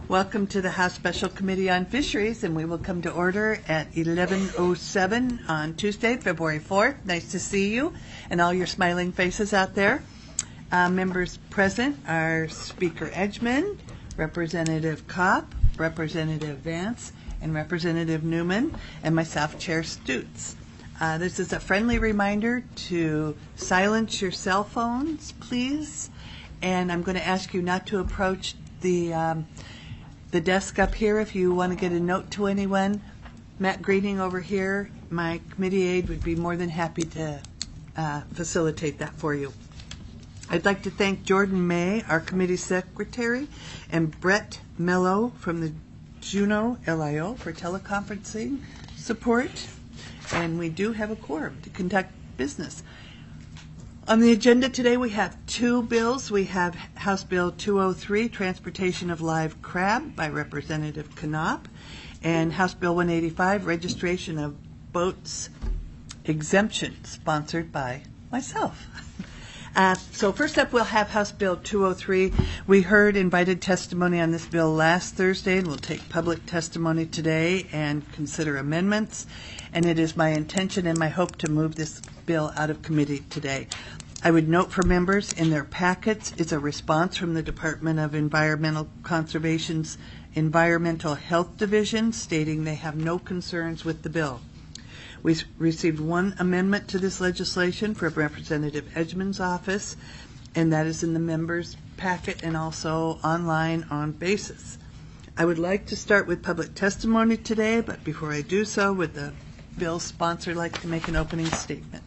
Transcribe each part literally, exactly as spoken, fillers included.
Welcome to the House Special Committee on Fisheries, and we will come to order at eleven oh seven on Tuesday, February fourth. Nice to see you and all your smiling faces out there. Uh, members present are Speaker Edgmond, Representative Kopp, Representative Vance, and Representative Newman, and myself, Chair Stutz. Uh, this is a friendly reminder to silence your cell phones, please, and I'm going to ask you not to approach the um, the desk up here if you want to get a note to anyone. Matt Greening over here, my committee aide, would be more than happy to uh, facilitate that for you. I'd like to thank Jordan May, our committee secretary, and Brett Mello from the Juneau L I O for teleconferencing support. And we do have a quorum to conduct business. On the agenda today, we have two bills. We have House Bill two oh three, Transportation of Live Crab by Representative Knopp, and House Bill one eighty-five, Registration of Boats Exemption, sponsored by myself. Uh, so first up, we'll have House Bill two oh three. We heard invited testimony on this bill last Thursday, and we'll take public testimony today and consider amendments. And it is my intention and my hope to move this bill out of committee today. I would note for members in their packets is a response from the Department of Environmental Conservation's Environmental Health Division stating they have no concerns with the bill. We received one amendment to this legislation from Representative Edgmond's office, and that is in the members' packet and also online on basis. I would like to start with public testimony today, but before I do so, would the bill's sponsor like to make an opening statement?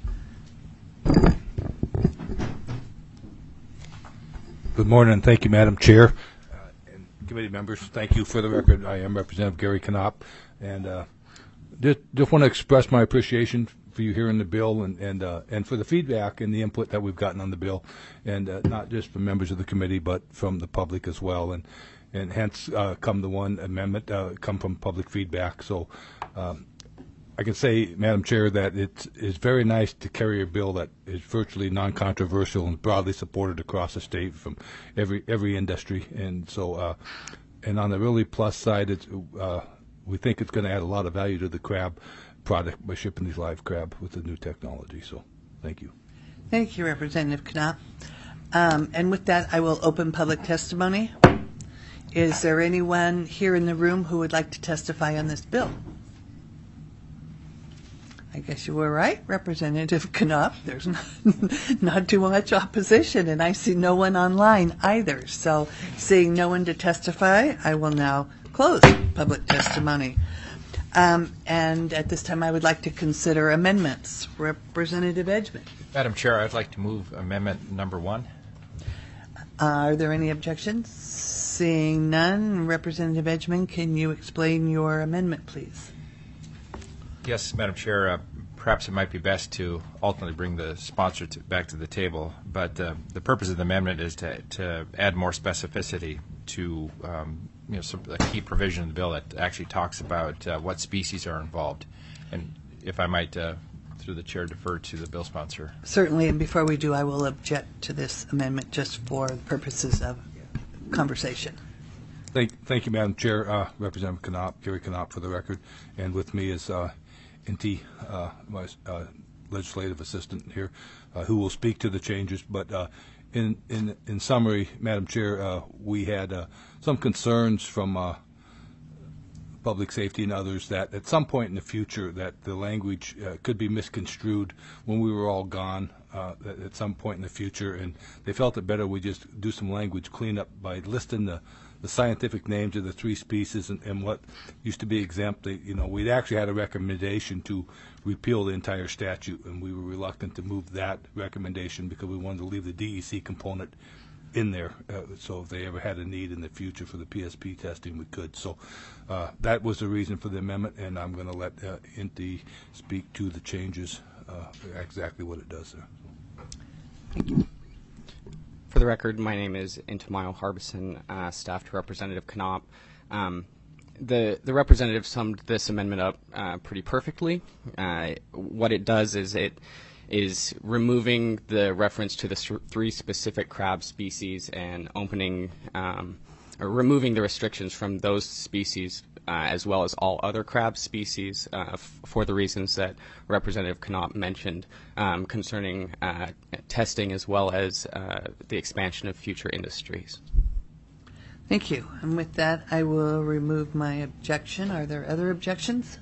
Good morning, and thank you, Madam Chair. Uh, and committee members, thank you. For the record, I am Representative Gary Knopp, and uh, just, just want to express my appreciation for you hearing the bill and and, uh, and for the feedback and the input that we've gotten on the bill, and uh, not just from members of the committee, but from the public as well. And and hence uh, come the one amendment, uh, come from public feedback. So um, I can say, Madam Chair, that it is very nice to carry a bill that is virtually non-controversial and broadly supported across the state from every every industry. And so, uh, and on the really plus side, it's, uh, we think it's going to add a lot of value to the crab product by shipping these live crab with the new technology. So, thank you. Thank you, Representative Knopp. Um, and with that, I will open public testimony. Is there anyone here in the room who would like to testify on this bill? I guess you were right, Representative Knopp. There's not, not too much opposition, and I see no one online either. So seeing no one to testify, I will now close public testimony. Um, and at this time, I would like to consider amendments. Representative Edgmond. Madam Chair, I'd like to move amendment number one. Uh, are there any objections? Seeing none, Representative Edgmond, can you explain your amendment, please? Yes, Madam Chair, uh, perhaps it might be best to ultimately bring the sponsor to, back to the table, but uh, the purpose of the amendment is to, to add more specificity to um, you know, some, a key provision of the bill that actually talks about uh, what species are involved. And if I might, uh, through the chair, defer to the bill sponsor. Certainly, and before we do, I will object to this amendment just for the purposes of conversation. Thank, thank you, Madam Chair. Uh, Representative Knopp, Gary Knopp, for the record, and with me is uh, Inti, uh, my uh, legislative assistant here, uh, who will speak to the changes. But uh, in, in in summary, Madam Chair, uh, we had uh, some concerns from uh, public safety and others that at some point in the future that the language uh, could be misconstrued when we were all gone uh, at some point in the future, and they felt it better we just do some language cleanup by listing the the scientific names of the three species and, and what used to be exempt. You know, we'd actually had a recommendation to repeal the entire statute, and we were reluctant to move that recommendation because we wanted to leave the D E C component in there. Uh, so if they ever had a need in the future for the P S P testing, we could. So uh, that was the reason for the amendment, and I'm going to let uh, Inti speak to the changes, uh, exactly what it does there. Thank you. For the record, my name is Intimayo Harbison, uh, staff to Representative Knopp. Um, the, the representative summed this amendment up uh, pretty perfectly. Uh, what it does is it is removing the reference to the three specific crab species and opening um, or removing the restrictions from those species uh, as well as all other crab species uh, f- for the reasons that Representative Knopp mentioned um, concerning uh, testing as well as uh, the expansion of future industries. Thank you. And with that, I will remove my objection. Are there other objections?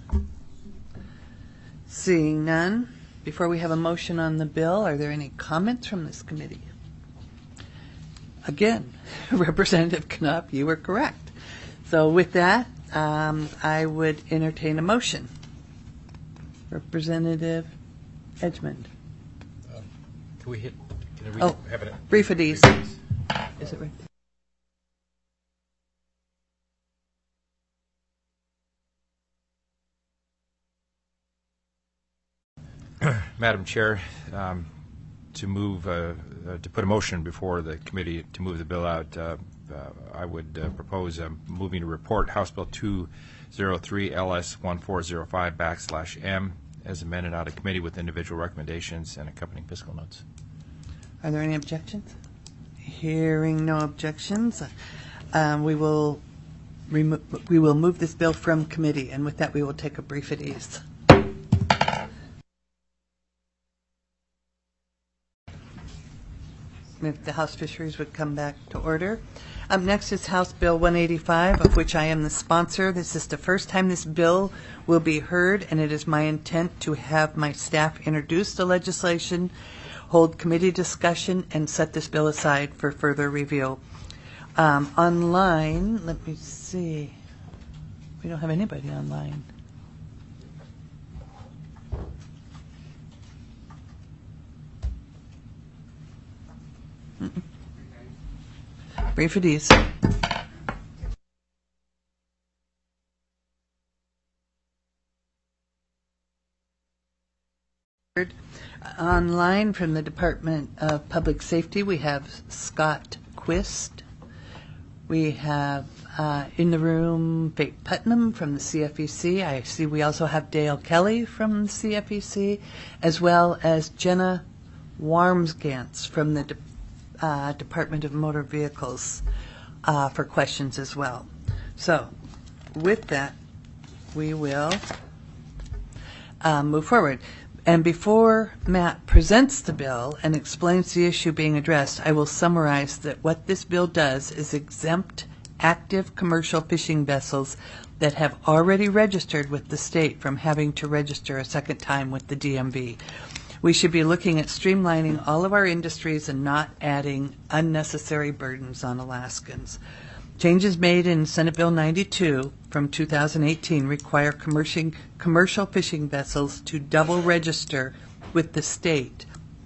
Seeing none, before we have a motion on the bill, are there any comments from this committee? Again, Representative Knopp, you were correct. So with that, um, I would entertain a motion. Representative Edgmond. Um, can we hit? Can we Oh, have it? brief it ease. Is it right? Madam Chair, um, to move, uh, uh, to put a motion before the committee to move the bill out, uh, uh, I would uh, propose uh, moving to report House Bill two oh three L S one four oh five backslash M as amended out of committee with individual recommendations and accompanying fiscal notes. Are there any objections? Hearing no objections, um, we will remo- we will move this bill from committee, and with that, we will take a brief at ease. If the House Fisheries would come back to order. Up next is House Bill one eighty-five, of which I am the sponsor. This is the first time this bill will be heard, and it is my intent to have my staff introduce the legislation, hold committee discussion, and set this bill aside for further review. Um, online, let me see. We don't have anybody online. Mm-mm. Brief it is. Online from the Department of Public Safety, we have Scott Quist. We have uh, in the room Faith Putnam from the C F E C. I see we also have Dale Kelly from the C F E C, as well as Jenna Warmsgantz from the De- uh, Department of Motor Vehicles uh, for questions as well. So with that, we will uh, move forward. And before Matt presents the bill and explains the issue being addressed, I will summarize that what this bill does is exempt active commercial fishing vessels that have already registered with the state from having to register a second time with the D M V. We should be looking at streamlining all of our industries and not adding unnecessary burdens on Alaskans. Changes made in Senate Bill ninety-two from two thousand eighteen require commercial, commercial fishing vessels to double register with the state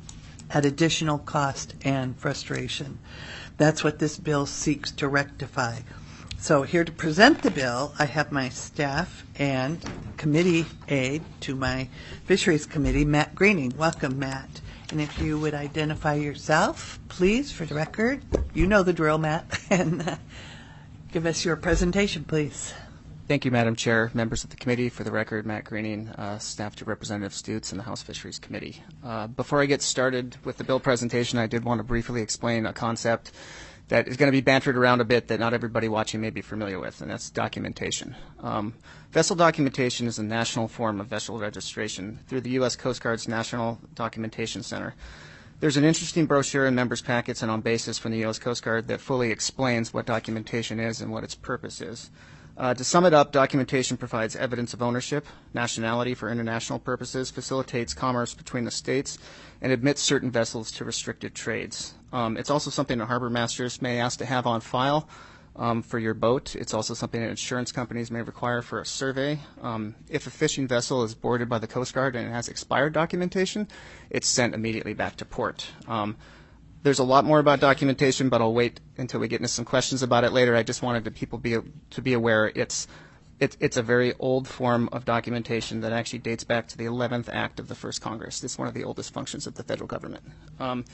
at additional cost and frustration. That's what this bill seeks to rectify. So here to present the bill, I have my staff and committee aide to my Fisheries Committee, Matt Greening. Welcome, Matt. And if you would identify yourself, please, for the record. You know the drill, Matt. and uh, give us your presentation, please. Thank you, Madam Chair, members of the committee. For the record, Matt Greening, uh, staff to Representative Stutes and the House Fisheries Committee. Uh, before I get started with the bill presentation, I did want to briefly explain a concept that is going to be bantered around a bit that not everybody watching may be familiar with, and that's documentation. Um, vessel documentation is a national form of vessel registration through the U S Coast Guard's National Documentation Center. There's an interesting brochure in members' packets and on basis from the U S Coast Guard that fully explains what documentation is and what its purpose is. Uh, to sum it up, documentation provides evidence of ownership, nationality for international purposes, facilitates commerce between the states, and admits certain vessels to restricted trades. Um, it's also something that harbor masters may ask to have on file um, for your boat. It's also something that insurance companies may require for a survey. Um, if a fishing vessel is boarded by the Coast Guard and it has expired documentation, it's sent immediately back to port. Um, There's a lot more about documentation, but I'll wait until we get into some questions about it later. I just wanted to people be to be aware it's it's it's a very old form of documentation that actually dates back to the eleventh Act of the First Congress. It's one of the oldest functions of the federal government. Um,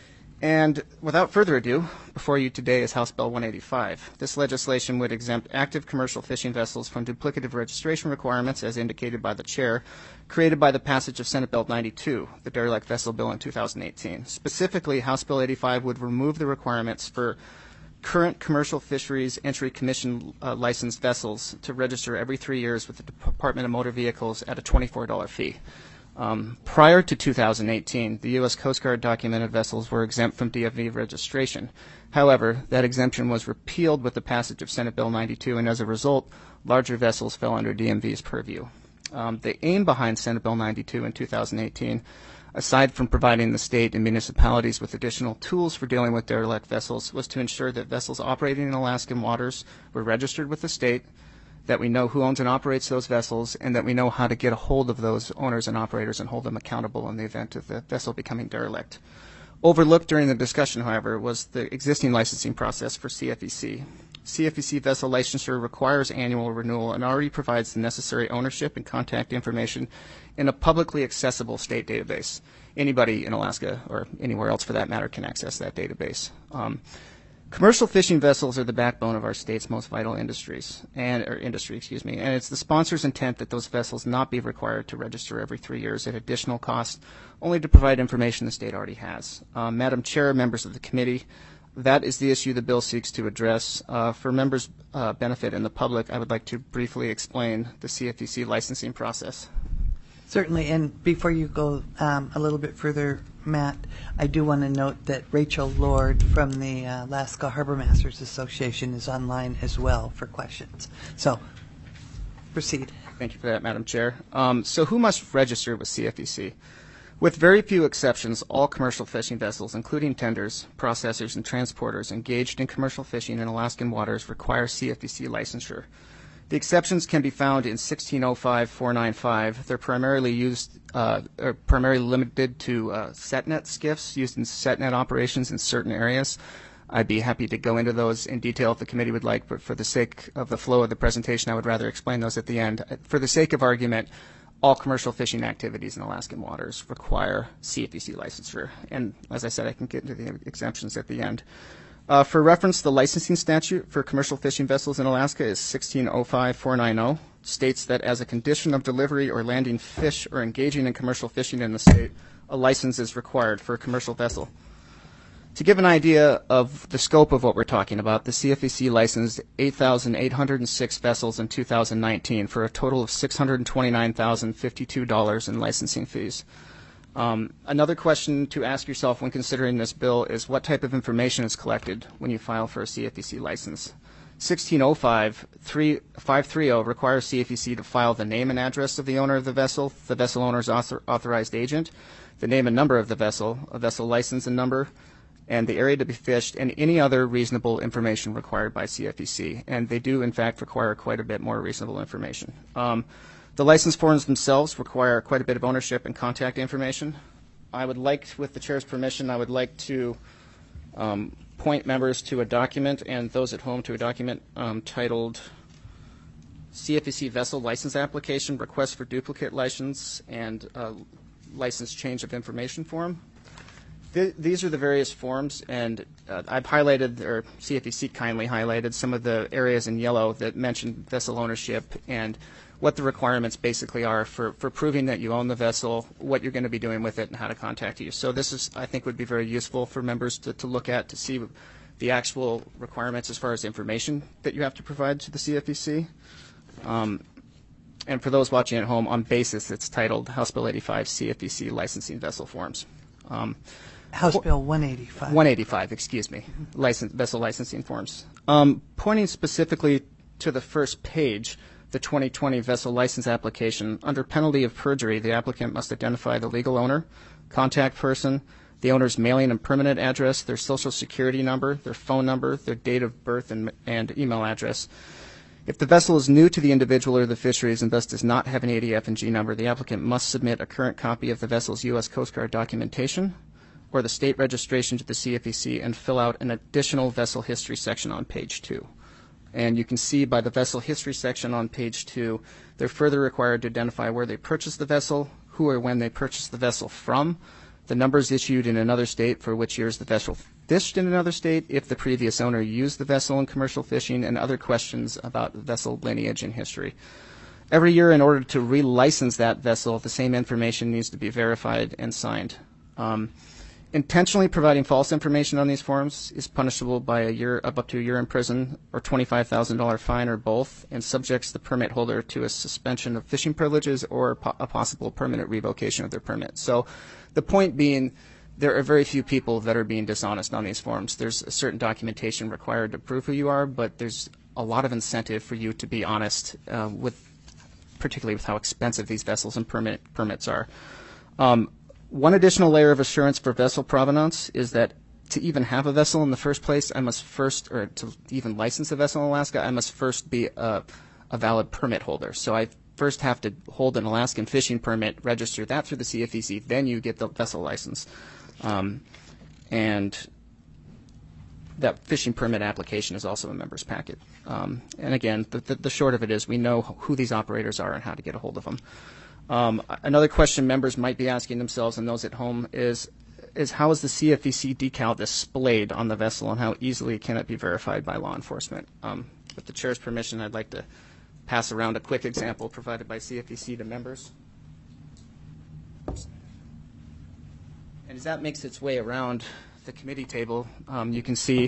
and without further ado, before you today is House Bill one eighty-five. This legislation would exempt active commercial fishing vessels from duplicative registration requirements, as indicated by the chair, created by the passage of Senate Bill ninety-two, the Derelict Vessel Bill in two thousand eighteen. Specifically, House Bill eighty-five would remove the requirements for current commercial fisheries entry commission uh, licensed vessels to register every three years with the Department of Motor Vehicles at a twenty-four dollar fee. Um, prior to two thousand eighteen, the U S Coast Guard documented vessels were exempt from D F V registration. However, that exemption was repealed with the passage of Senate Bill ninety-two, and as a result, larger vessels fell under D M V's purview. Um, the aim behind Senate Bill ninety-two in two thousand eighteen, aside from providing the state and municipalities with additional tools for dealing with derelict vessels, was to ensure that vessels operating in Alaskan waters were registered with the state, that we know who owns and operates those vessels, and that we know how to get a hold of those owners and operators and hold them accountable in the event of the vessel becoming derelict. Overlooked during the discussion, however, was the existing licensing process for C F E C. C F E C vessel licensure requires annual renewal and already provides the necessary ownership and contact information in a publicly accessible state database. Anybody in Alaska, or anywhere else for that matter, can access that database. Um, Commercial fishing vessels are the backbone of our state's most vital industries, and or industry, excuse me, and it's the sponsor's intent that those vessels not be required to register every three years at additional cost, only to provide information the state already has. Uh, Madam Chair, members of the committee, that is the issue the bill seeks to address. Uh, for members' uh, benefit and the public, I would like to briefly explain the C F E C licensing process. Certainly, and before you go um, a little bit further, Matt, I do want to note that Rachel Lord from the uh, Alaska Harbor Masters Association is online as well for questions. So, proceed. Thank you for that, Madam Chair. Um, so who must register with C F E C? With very few exceptions, all commercial fishing vessels, including tenders, processors, and transporters engaged in commercial fishing in Alaskan waters require C F E C licensure. The exceptions can be found in sixteen oh five dash four ninety-five. They're primarily used, uh, are primarily limited to uh, SetNet skiffs used in SetNet operations in certain areas. I'd be happy to go into those in detail if the committee would like, but for the sake of the flow of the presentation, I would rather explain those at the end. For the sake of argument, all commercial fishing activities in Alaskan waters require C F E C licensure. And as I said, I can get into the exemptions at the end. Uh, for reference, the licensing statute for commercial fishing vessels in Alaska is sixteen oh five dash four ninety, states that as a condition of delivery or landing fish or engaging in commercial fishing in the state, a license is required for a commercial vessel. To give an idea of the scope of what we're talking about, the C F E C licensed eight thousand eight hundred six vessels in two thousand nineteen for a total of six hundred twenty-nine thousand fifty-two dollars in licensing fees. Um, another question to ask yourself when considering this bill is what type of information is collected when you file for a C F E C license. sixteen oh five dash five thirty requires C F E C to file the name and address of the owner of the vessel, the vessel owner's author, authorized agent, the name and number of the vessel, a vessel license and number, and the area to be fished, and any other reasonable information required by C F E C. And they do, in fact, require quite a bit more reasonable information. Um, The license forms themselves require quite a bit of ownership and contact information. I would like, with the chair's permission, I would like to um, point members to a document and those at home to a document um, titled C F E C Vessel License Application, Request for Duplicate License, and uh, License Change of Information Form. Th these are the various forms, and uh, I've highlighted, or C F E C kindly highlighted, some of the areas in yellow that mention vessel ownership and what the requirements basically are for, for proving that you own the vessel, what you're going to be doing with it, and how to contact you. So this is, I think, would be very useful for members to, to look at to see the actual requirements as far as information that you have to provide to the C F E C. Um, and for those watching at home, on basis, it's titled House Bill eighty-five C F E C Licensing Vessel Forms. Um, House Bill one eighty-five. one eighty-five, excuse me, license, vessel licensing forms. Um, pointing specifically to the first page, the twenty twenty vessel license application, under penalty of perjury, the applicant must identify the legal owner, contact person, the owner's mailing and permanent address, their social security number, their phone number, their date of birth, and, and email address. If the vessel is new to the individual or the fisheries and thus does not have an A D F and G number, the applicant must submit a current copy of the vessel's U S Coast Guard documentation or the state registration to the C F E C and fill out an additional vessel history section on page two. And you can see by the vessel history section on page two, they're further required to identify where they purchased the vessel, who or when they purchased the vessel from, the numbers issued in another state for which years the vessel fished in another state, if the previous owner used the vessel in commercial fishing, and other questions about vessel lineage and history. Every year, in order to relicense that vessel, the same information needs to be verified and signed. Um, intentionally providing false information on these forms is punishable by a year of up to a year in prison or twenty-five thousand dollars fine or both, and subjects the permit holder to a suspension of fishing privileges or po- a possible permanent revocation of their permit. So the point being, there are very few people that are being dishonest on these forms. There's a certain documentation required to prove who you are, but there's a lot of incentive for you to be honest, uh, with, particularly with how expensive these vessels and permit, permits are. Um, one additional layer of assurance for vessel provenance is that to even have a vessel in the first place, I must first, or to even license a vessel in Alaska, I must first be a, a valid permit holder. So I first have to hold an Alaskan fishing permit, register that through the C F E C, then you get the vessel license. Um, and that fishing permit application is also a member's packet. Um, and again, the, the, the short of it is we know who these operators are and how to get a hold of them. Um, another question members might be asking themselves and those at home is, is how is the C F E C decal displayed on the vessel and how easily can it be verified by law enforcement? Um, with the chair's permission, I'd like to pass around a quick example provided by C F E C to members. And as that makes its way around the committee table, um, you can see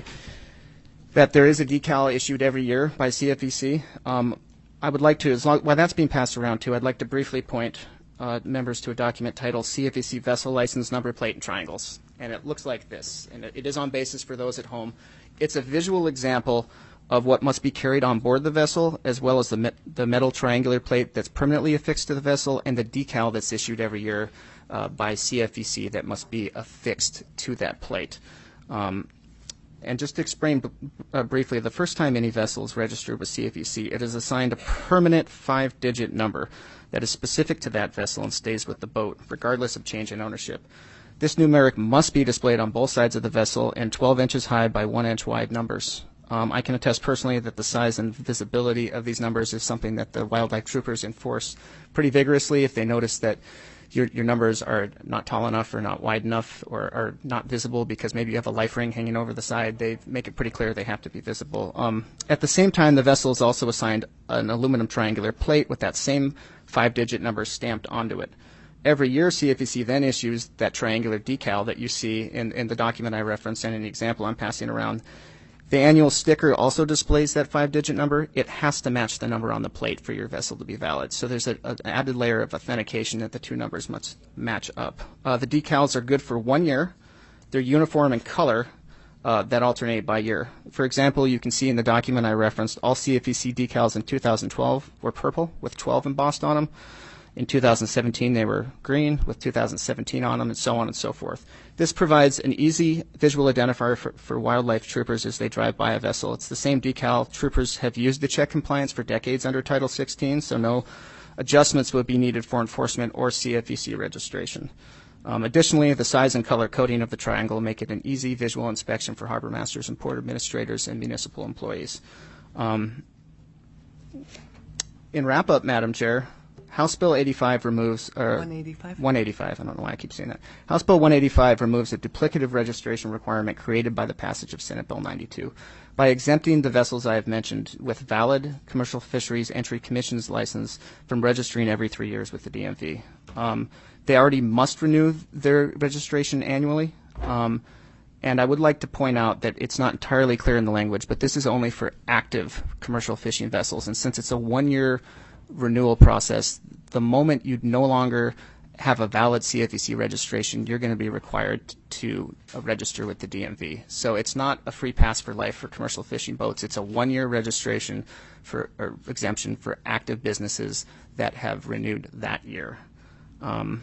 that there is a decal issued every year by C F E C. Um, I would like to, as long, while that's being passed around too, I'd like to briefly point uh, members to a document titled C F E C Vessel License Number Plate and Triangles. And it looks like this, and it, it is on basis for those at home. It's a visual example of what must be carried on board the vessel, as well as the, me the metal triangular plate that's permanently affixed to the vessel and the decal that's issued every year uh, by C F E C that must be affixed to that plate. Um, and just to explain b uh, briefly, the first time any vessel is registered with C F E C, it is assigned a permanent five-digit number that is specific to that vessel and stays with the boat, regardless of change in ownership. This numeric must be displayed on both sides of the vessel in twelve inches high by one inch wide numbers. Um, I can attest personally that the size and visibility of these numbers is something that the wildlife troopers enforce pretty vigorously if they notice that your, your numbers are not tall enough or not wide enough or are not visible because maybe you have a life ring hanging over the side. They make it pretty clear they have to be visible. Um, at the same time, the vessel is also assigned an aluminum triangular plate with that same five-digit number stamped onto it. Every year, C F E C then issues that triangular decal that you see in, in the document I referenced and in the example I'm passing around. The annual sticker also displays that five-digit number. It has to match the number on the plate for your vessel to be valid. So there's a, an added layer of authentication that the two numbers must match up. Uh, the decals are good for one year. They're uniform in color uh, that alternate by year. For example, you can see in the document I referenced, all C F E C decals in two thousand twelve were purple with twelve embossed on them. In two thousand seventeen, they were green with two thousand seventeen on them, and so on and so forth. This provides an easy visual identifier for, for wildlife troopers as they drive by a vessel. It's the same decal troopers have used to check compliance for decades under Title sixteen, so no adjustments would be needed for enforcement or C F E C registration. Um, additionally, the size and color coding of the triangle make it an easy visual inspection for harbor masters and port administrators and municipal employees. Um, in wrap-up, Madam Chair, House Bill eighty-five removes, or one eighty-five? one eighty-five, I don't know why I keep saying that. House Bill one eighty-five removes a duplicative registration requirement created by the passage of Senate Bill ninety-two. By exempting the vessels I have mentioned with valid Commercial Fisheries Entry Commission's license from registering every three years with the D M V. Um, they already must renew their registration annually. Um, and I would like to point out that it's not entirely clear in the language, but this is only for active commercial fishing vessels. And since it's a one-year renewal process, the moment you no longer have a valid C F E C registration, you're going to be required to uh, register with the D M V. So it's not a free pass for life for commercial fishing boats. It's a one-year registration for or exemption for active businesses that have renewed that year. Um,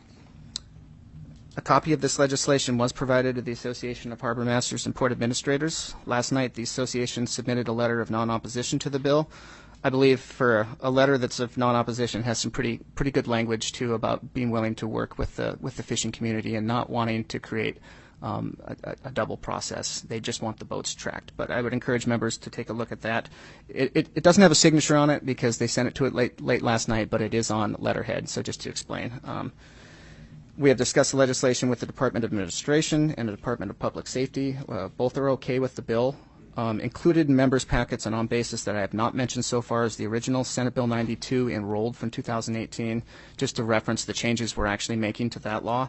a copy of this legislation was provided to the Association of Harbor Masters and Port Administrators. Last night, the association submitted a letter of non-opposition to the bill. I believe for a, a letter that's of non-opposition has some pretty pretty good language too about being willing to work with the with the fishing community and not wanting to create um, a, a double process. They just want the boats tracked. But I would encourage members to take a look at that. It, it, it doesn't have a signature on it because they sent it to it late late last night, but it is on letterhead. So just to explain. Um, We have discussed the legislation with the Department of Administration and the Department of Public Safety. Uh, both are okay with the bill. Um, included in members' packets and on basis that I have not mentioned so far is the original Senate Bill ninety-two enrolled from two thousand eighteen, just to reference the changes we're actually making to that law.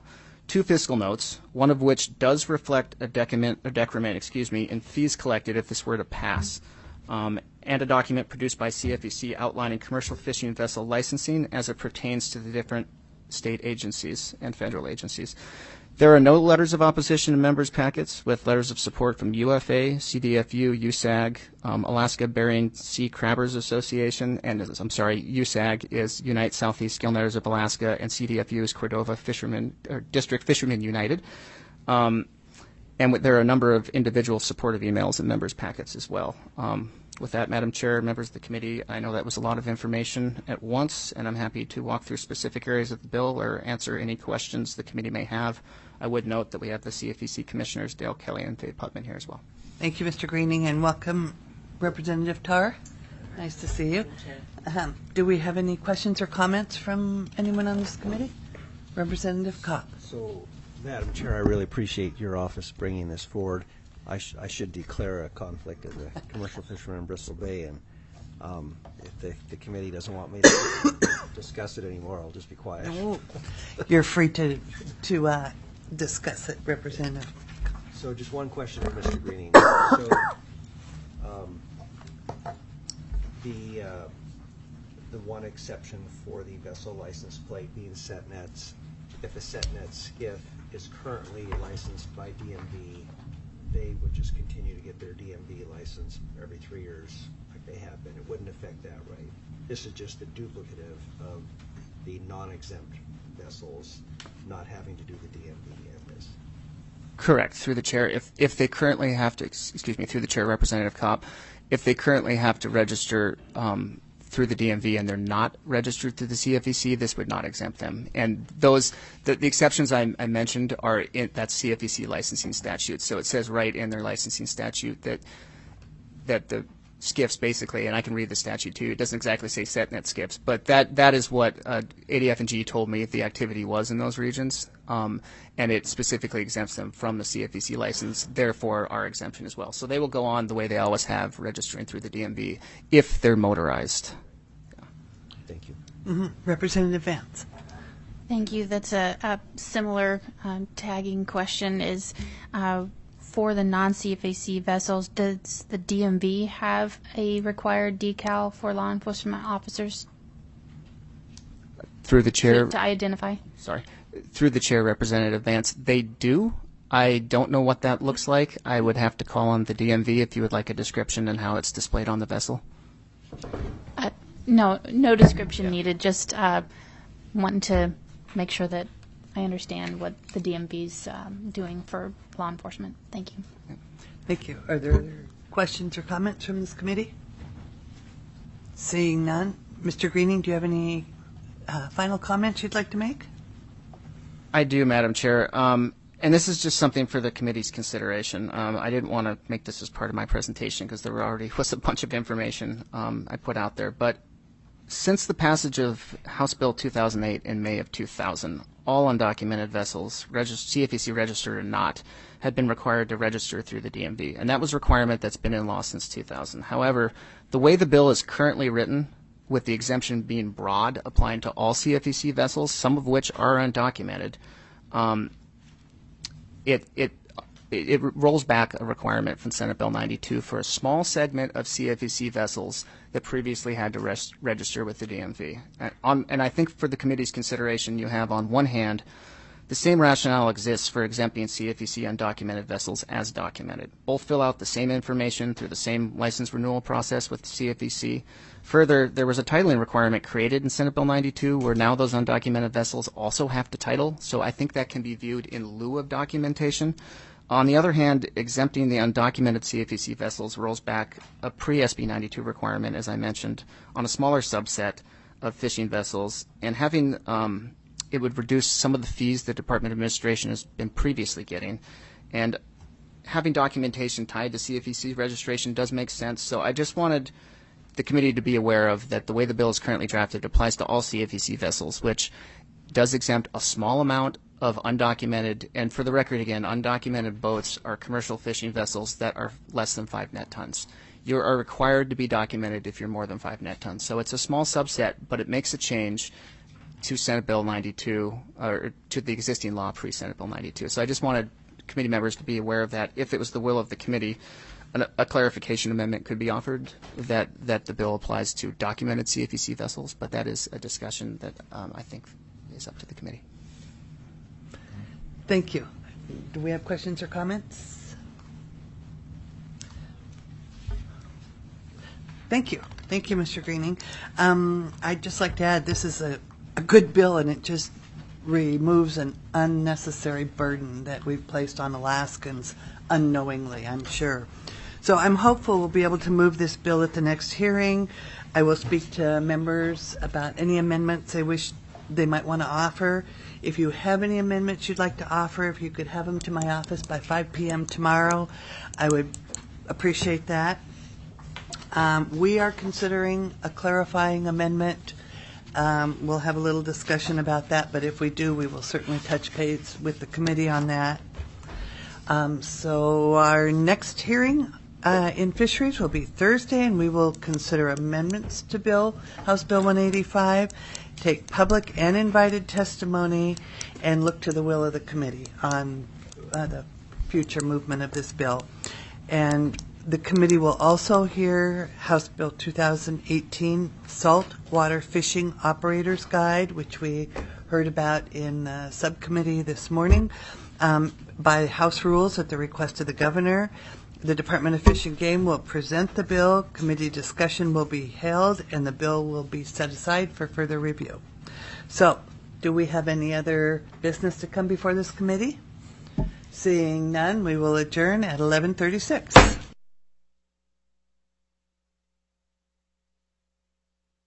two fiscal notes, one of which does reflect a decrement, a decrement, excuse me, in fees collected if this were to pass, um, and a document produced by C F E C outlining commercial fishing vessel licensing as it pertains to the different state agencies and federal agencies. There are no letters of opposition in members' packets, with letters of support from U F A, C D F U, U S A G, um, Alaska Bering Sea Crabbers Association, and I'm sorry, U S A G is Unite Southeast Gill Netters of Alaska, and C D F U is Cordova Fishermen or District Fishermen United. Um, and w- there are a number of individual supportive emails in members' packets as well. Um, With that, Madam Chair, members of the committee, I know that was a lot of information at once, and I'm happy to walk through specific areas of the bill or answer any questions the committee may have. I would note that we have the C F E C commissioners, Dale Kelly and Dave Putman, here as well. Thank you, Mister Greening, and welcome, Representative Tarr. Nice to see you. Um, do we have any questions or comments from anyone on this committee? Representative Kopp. So, Madam Chair, I really appreciate your office bringing this forward. I, sh- I should declare a conflict as a commercial fisherman in Bristol Bay, and um, if the, the committee doesn't want me to discuss it anymore, I'll just be quiet. Oh, you're free to to uh, discuss it, Representative. So just one question for Mister Greening. So um, the uh, the one exception for the vessel license plate being SetNets, if a SetNet skiff is currently licensed by D M V, they would just continue to get their D M V license every three years like they have been. It wouldn't affect that, right? This is just a duplicative of the non-exempt vessels not having to do the D M V in this. Correct. Through the chair, if if they currently have to, excuse me, through the chair, Representative Kopp, if they currently have to register um, through the D M V and they're not registered through the C F E C, this would not exempt them. And those, the, the exceptions I, I mentioned are in that C F E C licensing statute. So it says right in their licensing statute that that the skiffs basically, and I can read the statute too, it doesn't exactly say SetNet skiffs, but that, that is what uh, A D F and G told me the activity was in those regions, um, and it specifically exempts them from the C F E C license, therefore our exemption as well. So they will go on the way they always have, registering through the D M V if they're motorized. Yeah. Thank you. Mm-hmm. Representative Vance. Thank you. That's a, a similar um, tagging question. Is uh, for the non-C F A C vessels, does the D M V have a required decal for law enforcement officers Through the chair, to, to identify? sorry, through the chair, Representative Vance, they do. I don't know what that looks like. I would have to call on the D M V if you would like a description and how it's displayed on the vessel. Uh, no, no description needed. Just uh, wanting to make sure that I understand what the D M V's um, doing for law enforcement. Thank you. Thank you. Are there other questions or comments from this committee? Seeing none. Mister Greening, do you have any uh, final comments you'd like to make? I do, Madam Chair. Um, and this is just something for the committee's consideration. Um, I didn't want to make this as part of my presentation because there already was a bunch of information um, I put out there. But since the passage of House Bill two thousand eight in May of two thousand, all undocumented vessels, regist- C F E C registered or not, had been required to register through the D M V. And that was a requirement that's been in law since two thousand. However, the way the bill is currently written, with the exemption being broad, applying to all C F E C vessels, some of which are undocumented, um, it, it, it, it rolls back a requirement from Senate Bill ninety-two for a small segment of C F E C vessels that previously had to res- register with the D M V. And, on, and I think for the committee's consideration, you have on one hand, the same rationale exists for exempting C F E C undocumented vessels as documented. Both fill out the same information through the same license renewal process with C F E C. Further, there was a titling requirement created in Senate Bill ninety-two where now those undocumented vessels also have to title, so I think that can be viewed in lieu of documentation. On the other hand, exempting the undocumented C F E C vessels rolls back a pre-S B ninety-two requirement, as I mentioned, on a smaller subset of fishing vessels, and having um, it would reduce some of the fees the Department of Administration has been previously getting. And having documentation tied to C F E C registration does make sense, so I just wanted the committee to be aware of that the way the bill is currently drafted applies to all C F E C vessels, which does exempt a small amount of undocumented, and for the record again, undocumented boats are commercial fishing vessels that are less than five net tons. You are required to be documented if you're more than five net tons. So it's a small subset, but it makes a change to Senate Bill ninety-two, or to the existing law pre-Senate Bill ninety-two. So I just wanted committee members to be aware of that. If it was the will of the committee, an, a clarification amendment could be offered that, that the bill applies to documented C F E C vessels, but that is a discussion that um, I think is up to the committee. Thank you. Do we have questions or comments? Thank you. Thank you, Mister Greening. Um, I'd just like to add, this is a, a good bill, and it just removes an unnecessary burden that we've placed on Alaskans unknowingly, I'm sure. So I'm hopeful we'll be able to move this bill at the next hearing. I will speak to members about any amendments they wish they might want to offer. If you have any amendments you'd like to offer, if you could have them to my office by five p.m. tomorrow, I would appreciate that. Um, we are considering a clarifying amendment. Um, we'll have a little discussion about that, but if we do, we will certainly touch base with the committee on that. Um, so our next hearing uh, in fisheries will be Thursday, and we will consider amendments to Bill, House Bill one eighty-five, take public and invited testimony, and look to the will of the committee on uh, the future movement of this bill. And the committee will also hear House Bill two thousand eighteen Saltwater Fishing Operators Guide, which we heard about in the subcommittee this morning. Um, by House rules, at the request of the governor, the Department of Fish and Game will present the bill, committee discussion will be held, and the bill will be set aside for further review. So, do we have any other business to come before this committee? Seeing none, we will adjourn at eleven thirty-six.